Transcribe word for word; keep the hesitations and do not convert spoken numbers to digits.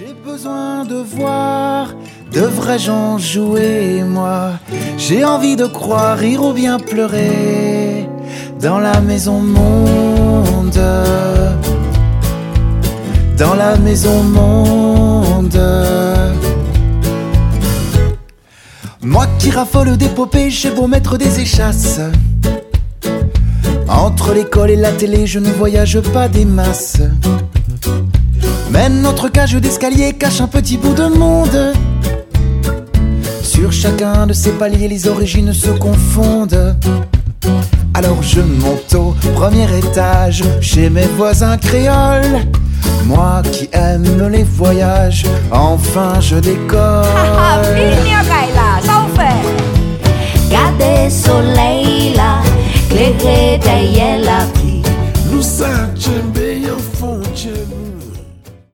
J'ai besoin de voir de vrais gens jouer, moi. J'ai envie de croire, rire ou bien pleurer dans la maison monde. Dans la maison monde. Moi qui raffole d'épopées, j'ai beau mettre des échasses. Entre l'école et la télé, je ne voyage pas des masses. Mais notre cage d'escalier cache un petit bout de monde. Sur chacun de ces paliers, les origines se confondent. Alors je monte au premier étage, chez mes voisins créoles. Moi qui aime les voyages, enfin je décolle. Vinha Gaila, salve! Cadê Soleila? Clegre da Yela. Lusa Jembe, your phone.